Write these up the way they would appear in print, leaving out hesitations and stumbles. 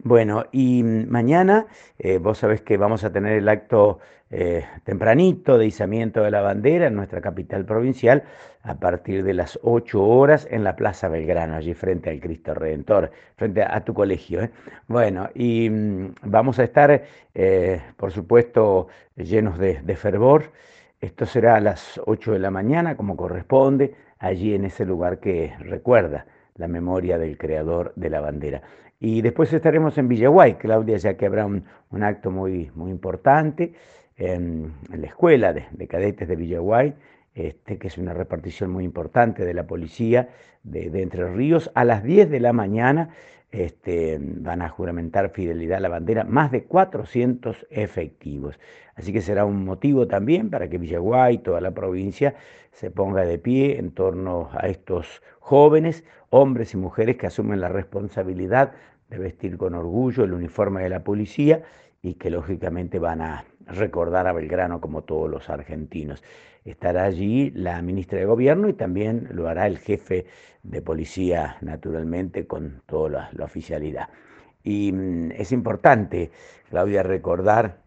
Bueno, y mañana vos sabés que vamos a tener el acto tempranito de izamiento de la bandera en nuestra capital provincial a partir de las 8 horas en la Plaza Belgrano, allí frente al Cristo Redentor, frente a tu colegio, ¿eh? Bueno, y vamos a estar, por supuesto, llenos de fervor. Esto será a las 8 de la mañana, como corresponde, allí en ese lugar que recuerda la memoria del creador de la bandera. Y después estaremos en Villaguay, Claudia, ya que habrá un acto muy importante en la escuela de cadetes de Villaguay, que es una repartición muy importante de la policía de Entre Ríos. A las 10 de la mañana van a juramentar fidelidad a la bandera más de 400 efectivos. Así que será un motivo también para que Villaguay, toda la provincia, se ponga de pie en torno a estos jóvenes, hombres y mujeres que asumen la responsabilidad de vestir con orgullo el uniforme de la policía y que lógicamente van a recordar a Belgrano como todos los argentinos. Estará allí la ministra de Gobierno y también lo hará el jefe de policía, naturalmente, con toda la oficialidad. Y es importante, Claudia, recordar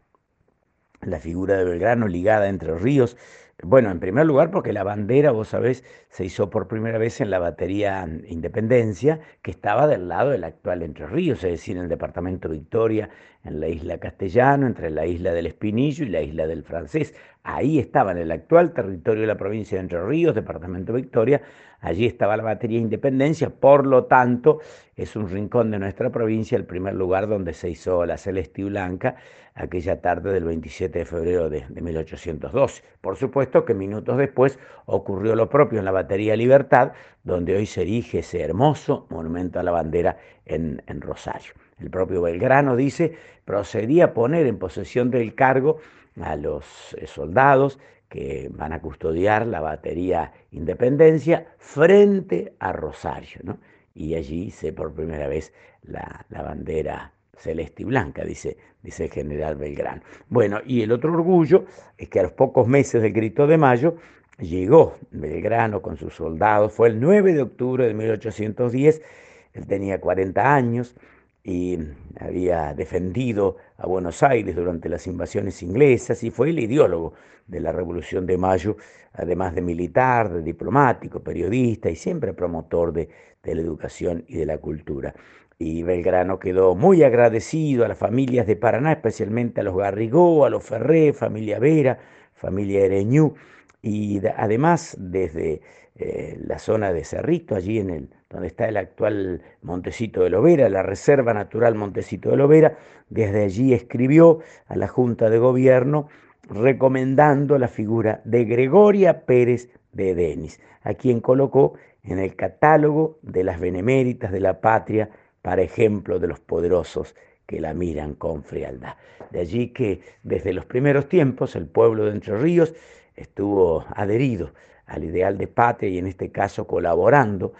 la figura de Belgrano ligada a Entre Ríos. Bueno, en primer lugar porque la bandera, vos sabés, se hizo por primera vez en la batería Independencia, que estaba del lado del actual Entre Ríos, es decir, en el departamento Victoria, en la isla Castellano, entre la isla del Espinillo y la isla del Francés. Ahí estaba, en el actual territorio de la provincia de Entre Ríos, departamento Victoria, allí estaba la batería Independencia, por lo tanto, es un rincón de nuestra provincia, el primer lugar donde se hizo la celeste y blanca, aquella tarde del 27 de febrero de 1812. Por supuesto que minutos después ocurrió lo propio en la Batería Libertad, donde hoy se erige ese hermoso monumento a la bandera en Rosario. El propio Belgrano dice, procedí a poner en posesión del cargo a los soldados que van a custodiar la batería Independencia frente a Rosario, ¿no? Y allí hice por primera vez la bandera celeste y blanca, dice el general Belgrano. Bueno, y el otro orgullo es que a los pocos meses del Grito de Mayo llegó Belgrano con sus soldados, fue el 9 de octubre de 1810, él tenía 40 años y había defendido a Buenos Aires durante las invasiones inglesas y fue el ideólogo de la Revolución de Mayo, además de militar, de diplomático, periodista y siempre promotor de la educación y de la cultura. Y Belgrano quedó muy agradecido a las familias de Paraná, especialmente a los Garrigó, a los Ferré, familia Vera, familia Ereñú, y además desde la zona de Cerrito, allí donde está el actual Montecito de Lovera, la Reserva Natural Montecito de Lovera, desde allí escribió a la Junta de Gobierno recomendando la figura de Gregoria Pérez de Denis, a quien colocó en el catálogo de las beneméritas de la patria para ejemplo de los poderosos que la miran con frialdad. De allí que desde los primeros tiempos el pueblo de Entre Ríos estuvo adherido al ideal de patria y en este caso colaborando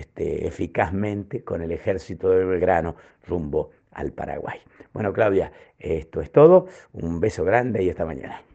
eficazmente con el ejército de Belgrano rumbo al Paraguay. Bueno, Claudia, esto es todo. Un beso grande y hasta mañana.